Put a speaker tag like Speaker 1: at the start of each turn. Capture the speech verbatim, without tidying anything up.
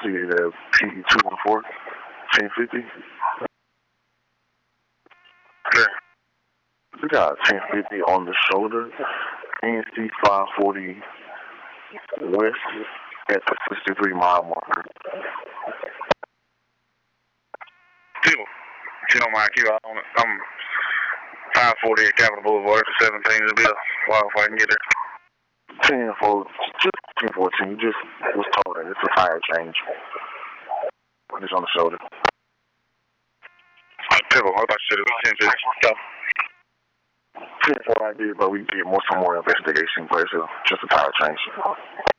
Speaker 1: see it at P two one four, ten fifty.
Speaker 2: Sure.
Speaker 1: We got ten fifty on the shoulder, N C five forty west at the sixty-three mile marker.
Speaker 2: People, if you don't mind, keep on it. I'm five forty at Capitol Boulevard for seventeen. It'll be a while if I can get there.
Speaker 1: ten four, just ten fourteen, just was told that it's a tire change. It's on the shoulder.
Speaker 2: People, I thought you said it was ten fifty. So,
Speaker 1: ten four I did, but we did more some more investigation, but it's a, just a tire change.